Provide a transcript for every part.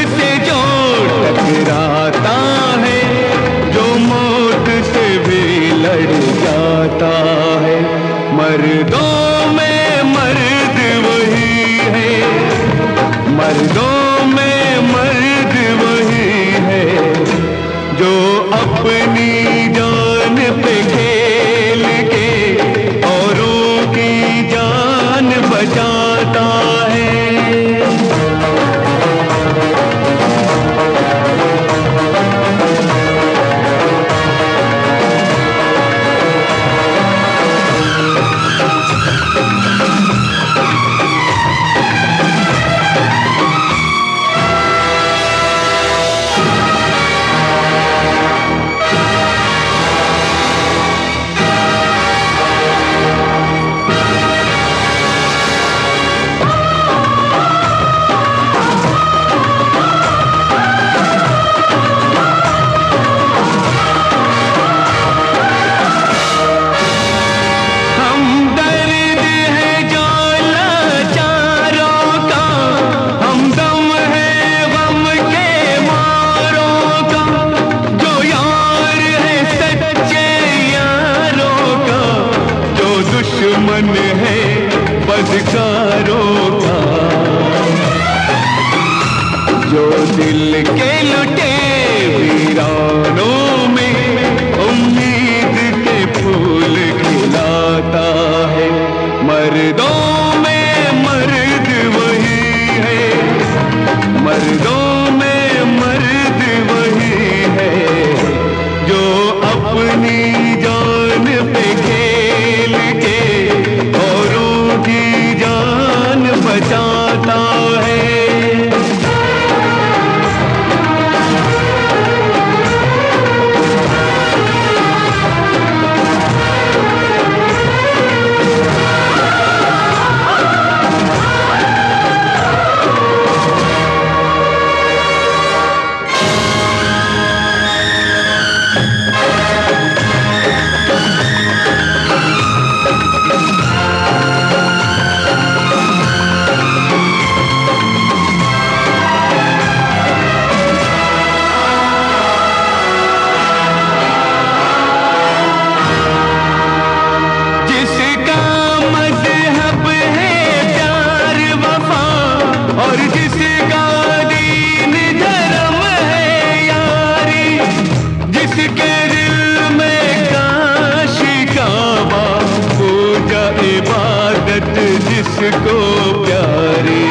से जो टकराता है, जो मौत से भी लड़ जाता है, मर्दों में मर्द वही है, मर्दों में मर्द वही है, जो अपनी जान पे खेल के औरों की जान बचाता है। दुश्मन है बदकारों का, जो दिल के लुटे वीरानों में उम्मीद के फूल खिलाता है, मर्दों में मर्द वही है, मर्दों में मर्द वही है, जो अपनी जान पे खेल के औरों की जान बचाता है। जिसको प्यारी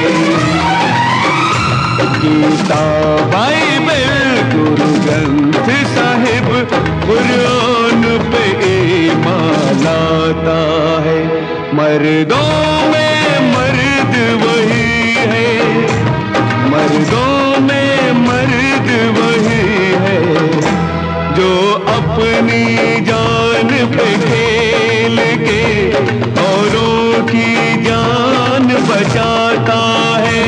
गीता बाइबल गुरु ग्रंथ साहिब कुरान पे ईमान लाता है, मर्दों में मर्द वही है, मर्दों में मर्द वही है, जो अपनी जान पे खेल के औरों की जान बचाता है।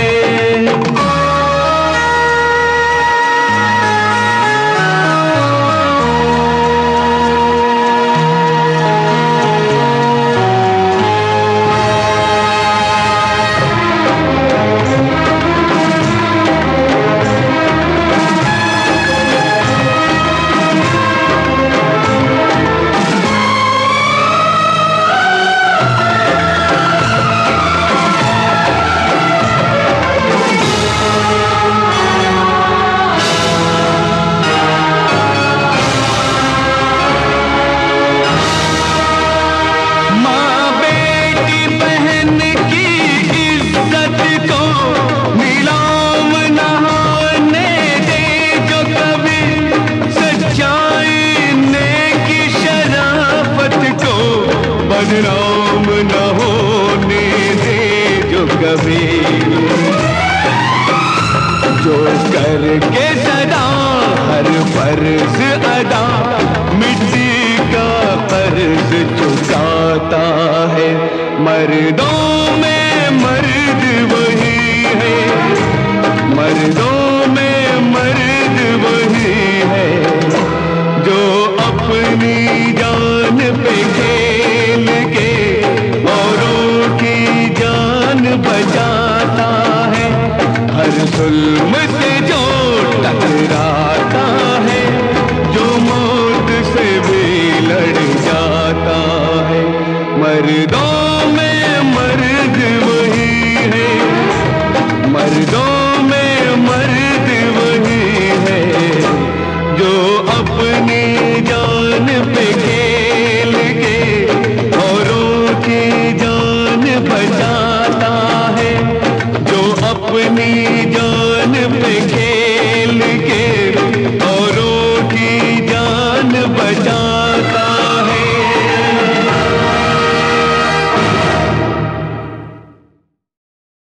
बदनाम न होने दे जो कभी, जो करके सदा हर फर्ज अदा मिट्टी का कर्ज चुकाता है, मर्दों में मर्द वही है, मर्दों में मर्द वही है, जो अपनी जान पे खेल के औरों की जान बचाता है, हर जुल्म से जो मर्दों में मर्द वही है, मर्दों में मर्द वही है, जो अपनी जान पे खेल के औरों की जान बचाता है, जो अपनी जान पे खेल